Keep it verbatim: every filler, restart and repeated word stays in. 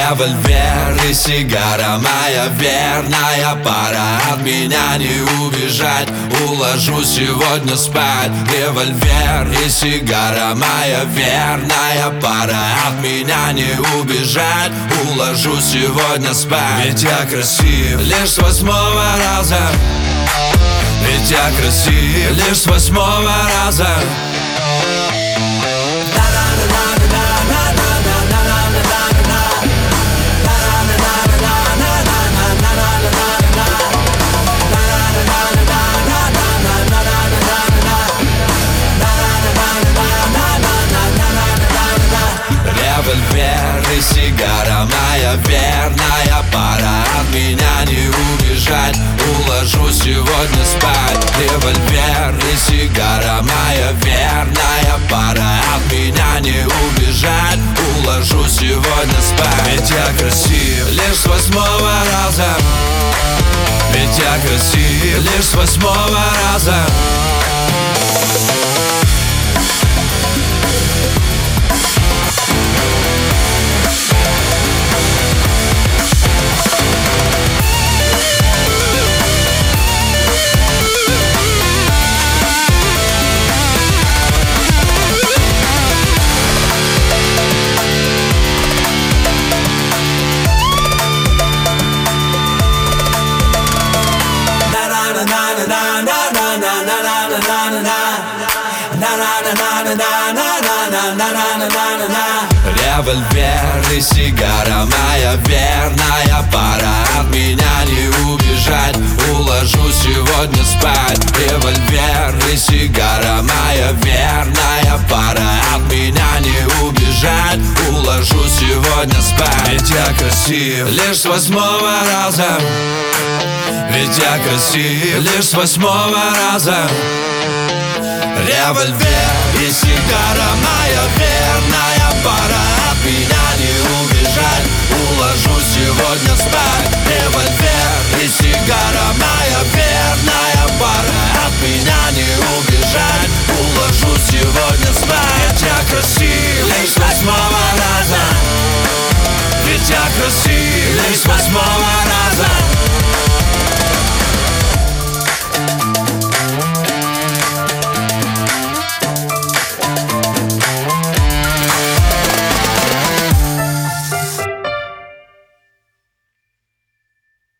Револьвер и сигара, моя верная пара. От меня не убежать, уложу сегодня спать. Револьвер и сигара, моя верная пара. От меня не убежать, уложу сегодня спать. Ведь я красив лишь с восьмого раза. Ведь я красив лишь с восьмого раза. Револьвер и сигара, моя верная пара. От меня не убежать, уложу сегодня спать. Револьвер и сигара, моя верная пара. От меня не убежать, уложу сегодня спать. Ведь я красив лишь с восьмого раза. Ведь я красив лишь с восьмого раза. Револьвер и сигара, моя верная пара. От меня не убежать, уложу сегодня спать. Револьвер и сигара, моя верная пара. От меня не убежать, уложу сегодня спать. Ведь я красив лишь с восьмого раза. Ведь я красив лишь с восьмого раза. Револьвер и сигара, моя верная